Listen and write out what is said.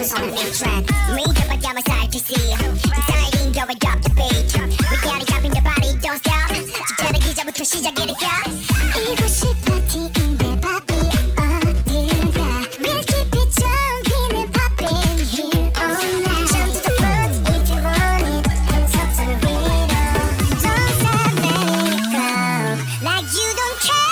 focus on the main track. Make up a demo side to see. Deciding go and drop the beat. We gotta jump in the body, don't stop. 주차는 기자부터 시작이니까. 이곳이 파티인데 바비 어딜 가. We'll keep it jumping and popping here all night. Jump to the front if you want it. Hands up to the rhythm. Don't stop, let it go. Like you don't care.